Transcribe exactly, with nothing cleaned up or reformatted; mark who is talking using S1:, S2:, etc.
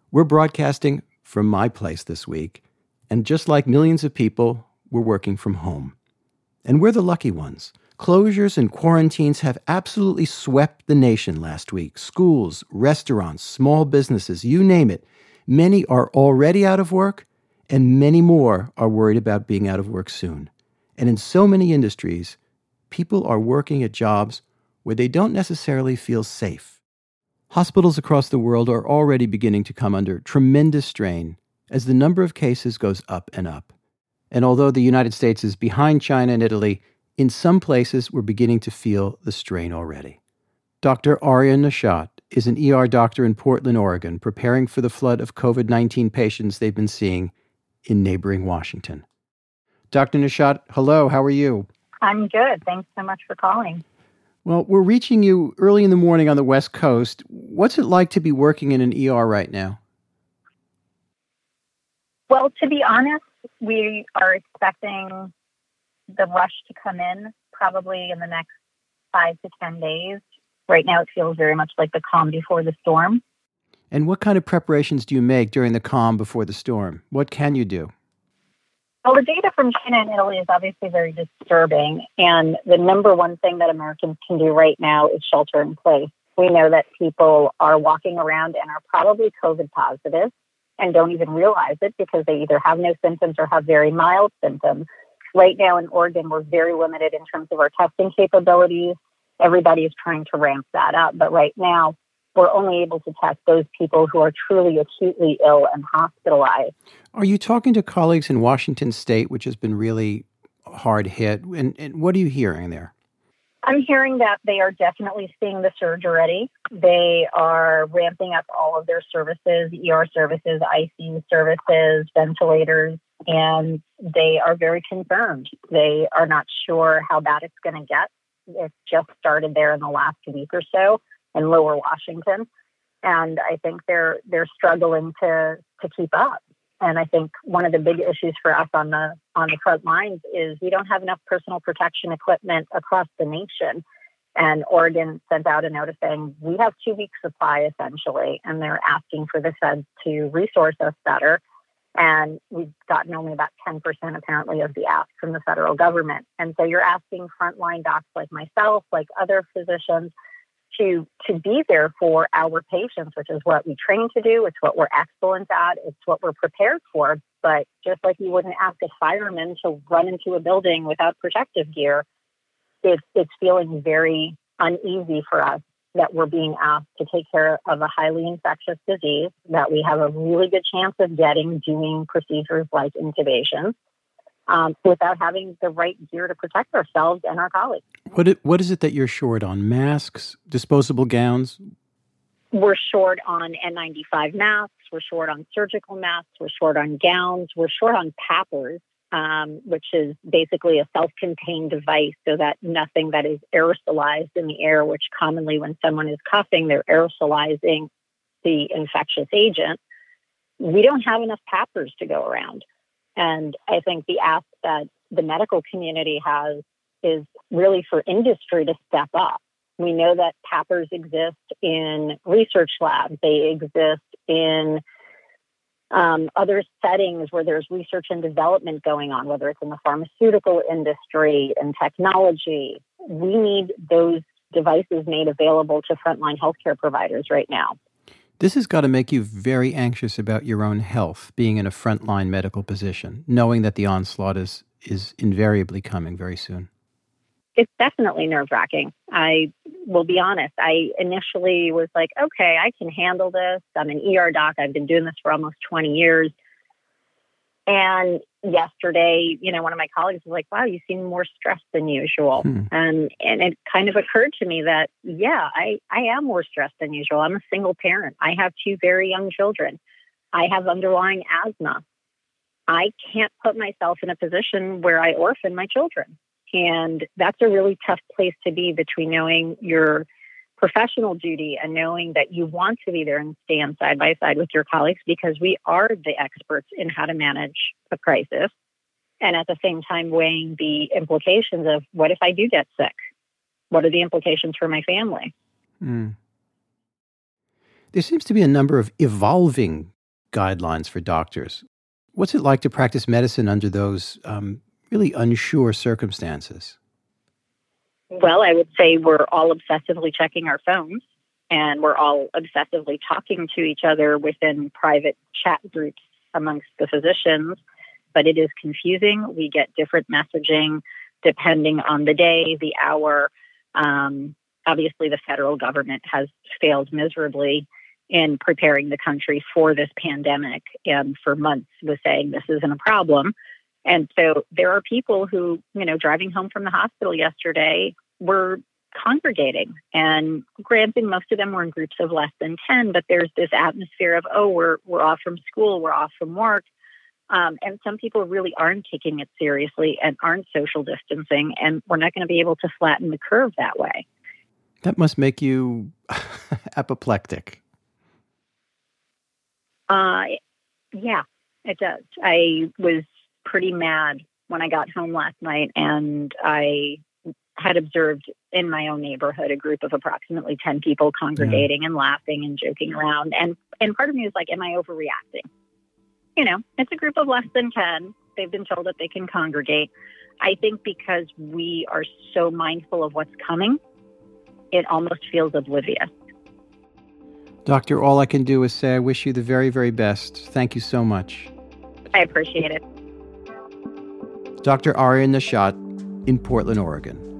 S1: We're broadcasting from my place this week, and just like millions of people, we're working from home. And we're the lucky ones. Closures and quarantines have absolutely swept the nation last week. Schools, restaurants, small businesses, you name it. Many are already out of work, and many more are worried about being out of work soon. And in so many industries, people are working at jobs where they don't necessarily feel safe. Hospitals across the world are already beginning to come under tremendous strain as the number of cases goes up and up. And although the United States is behind China and Italy, in some places we're beginning to feel the strain already. Doctor Arya Nishat is an E R doctor in Portland, Oregon, preparing for the flood of covid nineteen patients they've been seeing in neighboring Washington. Doctor Nishat, hello, how are you?
S2: I'm good. Thanks so much for calling.
S1: Well, we're reaching you early in the morning on the West Coast. What's it like to be working in an E R right now?
S2: Well, to be honest, we are expecting the rush to come in probably in the next five to ten days. Right now, it feels very much like the calm before the storm.
S1: And what kind of preparations do you make during the calm before the storm? What can you do?
S2: Well, the data from China and Italy is obviously very disturbing. And the number one thing that Americans can do right now is shelter in place. We know that people are walking around and are probably COVID positive and don't even realize it because they either have no symptoms or have very mild symptoms. Right now in Oregon, we're very limited in terms of our testing capabilities. Everybody is trying to ramp that up. But right now, we're only able to test those people who are truly acutely ill and hospitalized.
S1: Are you talking to colleagues in Washington State, which has been really hard hit? And, and what are you hearing there?
S2: I'm hearing that they are definitely seeing the surge already. They are ramping up all of their services, E R services, I C U services, ventilators, and they are very concerned. They are not sure how bad it's going to get. It's just started there in the last week or so in Lower Washington. And I think they're they're struggling to to keep up. And I think one of the big issues for us on the on the front lines is we don't have enough personal protection equipment across the nation. And Oregon sent out a notice saying we have two weeks supply essentially, and they're asking for the feds to resource us better. And we've gotten only about ten percent apparently of the ask from the federal government. And so you're asking frontline docs like myself, like other physicians, to to be there for our patients, which is what we train to do. It's what we're excellent at. It's what we're prepared for. But just like you wouldn't ask a fireman to run into a building without protective gear, it's, it's feeling very uneasy for us that we're being asked to take care of a highly infectious disease that we have a really good chance of getting doing procedures like intubation um, without having the right gear to protect ourselves and our colleagues.
S1: What it, what is it that you're short on? Masks, disposable gowns?
S2: We're short on N ninety-five masks. We're short on surgical masks. We're short on gowns. We're short on PAPRs, um, which is basically a self-contained device so that nothing that is aerosolized in the air, which commonly when someone is coughing, they're aerosolizing the infectious agent. We don't have enough PAPRs to go around. And I think the ask that the medical community has is really for industry to step up. We know that PAPRs exist in research labs. They exist in um, other settings where there's research and development going on, whether it's in the pharmaceutical industry and technology. We need those devices made available to frontline healthcare providers right now.
S1: This has got to make you very anxious about your own health, being in a frontline medical position, knowing that the onslaught is, is invariably coming very soon.
S2: It's definitely nerve-wracking. I will be honest. I initially was like, okay, I can handle this. I'm an E R doc. I've been doing this for almost twenty years. And yesterday, you know, one of my colleagues was like, wow, you seem more stressed than usual. Hmm. And and it kind of occurred to me that, yeah, I, I am more stressed than usual. I'm a single parent. I have two very young children. I have underlying asthma. I can't put myself in a position where I orphan my children. And that's a really tough place to be between knowing your professional duty and knowing that you want to be there and stand side by side with your colleagues because we are the experts in how to manage a crisis. And at the same time, weighing the implications of what if I do get sick? What are the implications for my family?
S1: Mm. There seems to be a number of evolving guidelines for doctors. What's it like to practice medicine under those um, really unsure circumstances?
S2: Well, I would say we're all obsessively checking our phones, and we're all obsessively talking to each other within private chat groups amongst the physicians. But it is confusing. We get different messaging depending on the day, the hour. Um, obviously, the federal government has failed miserably in preparing the country for this pandemic, and for months was saying this isn't a problem. And so there are people who, you know, driving home from the hospital yesterday were congregating. And granted, most of them were in groups of less than ten, but there's this atmosphere of, oh, we're we're off from school, we're off from work. Um, and some people really aren't taking it seriously and aren't social distancing, and we're not going to be able to flatten the curve that way.
S1: That must make you apoplectic.
S2: Uh, yeah, it does. I was pretty mad when I got home last night, and I had observed in my own neighborhood a group of approximately ten people congregating yeah. and laughing and joking around. And, and part of me was like, am I overreacting? You know, it's a group of less than ten. They've been told that they can congregate. I think because we are so mindful of what's coming, it almost feels oblivious.
S1: Doctor, all I can do is say I wish you the very, very best. Thank you so much.
S2: I appreciate it.
S1: Doctor Aria Nishat in Portland, Oregon.